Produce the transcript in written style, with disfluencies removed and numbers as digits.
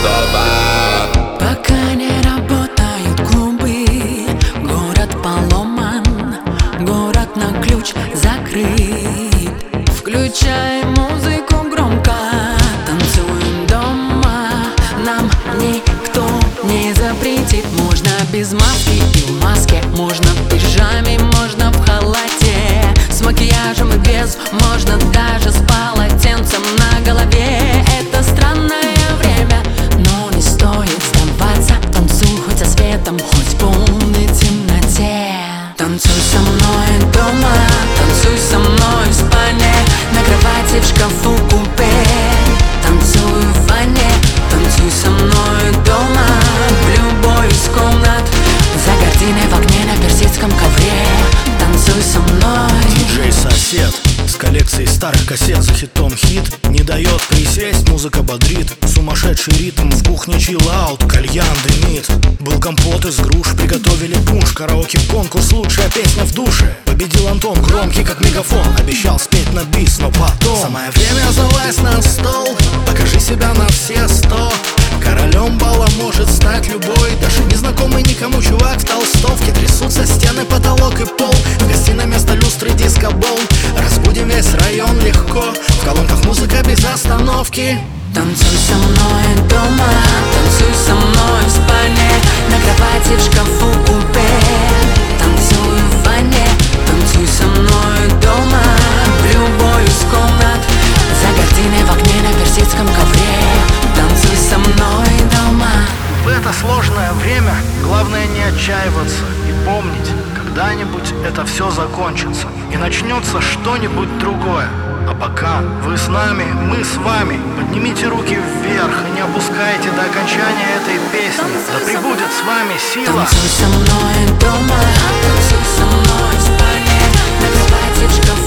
дома. Пока не работают клубы, город поломан, город на ключ закрыт. Включай музыку громко, танцуем дома, нам никто не запретит. Можно без маски и в маске, можно в пижаме, можно в халате, с макияжем и без, можно даже с полотенцем на голове. Это странное время, но не стоит сдаваться. Танцуй хоть со светом, хоть в полной темноте. Танцуй со мной дома, танцуй со мной в спальне, на кровати, в шкафу, купе. Танцуй в ванне, танцуй со мной дома, в любой из комнат, за гардиной, в окне, на персидском ковре. Танцуй со мной. Диджей-сосед с коллекцией старых кассет, за хитом хит не дает присесть, музыка бодрит. Сумасшедший ритм, в кухне чиллаут, кальян дымит. Был компот из груш, приготовили пунш, караоке-конкурс, лучшая песня в душе. Победил Антон, громкий как мегафон, обещал спеть на бис, но потом самое время залазь на стол, покажи себя на все 100. Королем бала может стать любой, даже незнакомый никому чувак в толстовке. Трясутся стены, потолок и пол, в гостиной место люстры, диско-бол. Разбудим весь район легко, в колонках музыка без остановки. Танцуй со мной дома, танцуй со мной в спальне, на кровати, в шкафу, купе. Танцуй в ванне, танцуй со мной дома, в любой из комнат, за гардиной, в окне, на персидском ковре. Танцуй со мной дома. В это сложное время главное не отчаиваться и помнить, когда-нибудь это все закончится и начнется что-нибудь другое. А пока вы с нами, мы с вами, поднимите руки вверх и не опускайте до окончания этой песни. Да пребудет с вами сила. Танцуй со мной дома, танцуй со мной в спальне, на кровати, в шкафу.